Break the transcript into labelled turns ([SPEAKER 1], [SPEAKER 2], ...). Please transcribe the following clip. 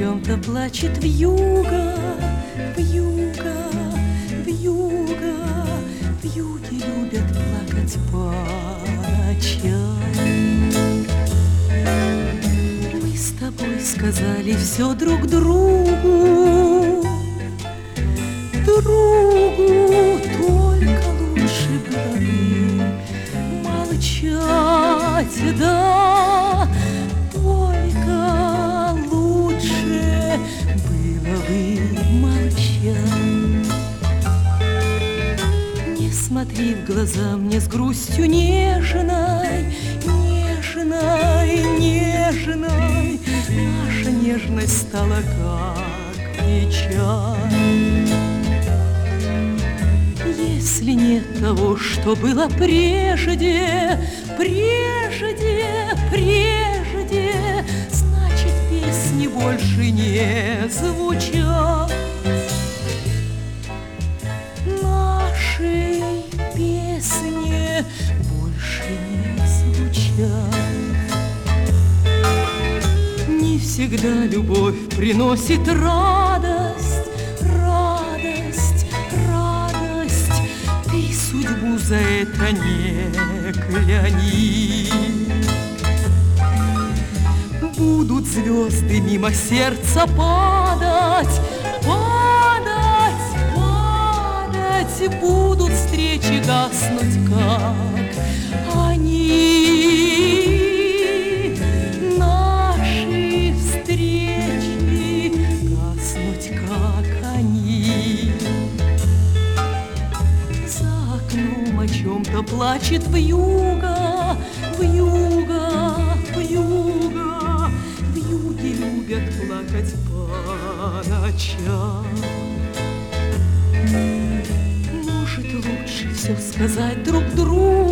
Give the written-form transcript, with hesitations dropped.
[SPEAKER 1] чем-то плачет вьюга, вьюга, вьюга. Вьюги любят плакать по ночам. Мы с тобой сказали все друг другу, другу, только лучше было бы молчать, да, только лучше было бы молчать. Не смотри в глаза мне с грустью нежной, нежной, нежной. Наша нежность стала как печаль. Если нет того, что было прежде, прежде, прежде, значит, песни больше не звучат. Нашей песни больше не звучат. Не всегда любовь приносит радость, радость, радость. Ты судьбу за это не кляни. Будут звезды мимо сердца падать, падать, падать. Будут встречи гаснуть, как они. Наши встречи гаснуть, как они. За окном о чем-то плачет вьюга, вьюга, вьюга. Вьюги любят плакать по ночам. Может, лучше все сказать друг другу,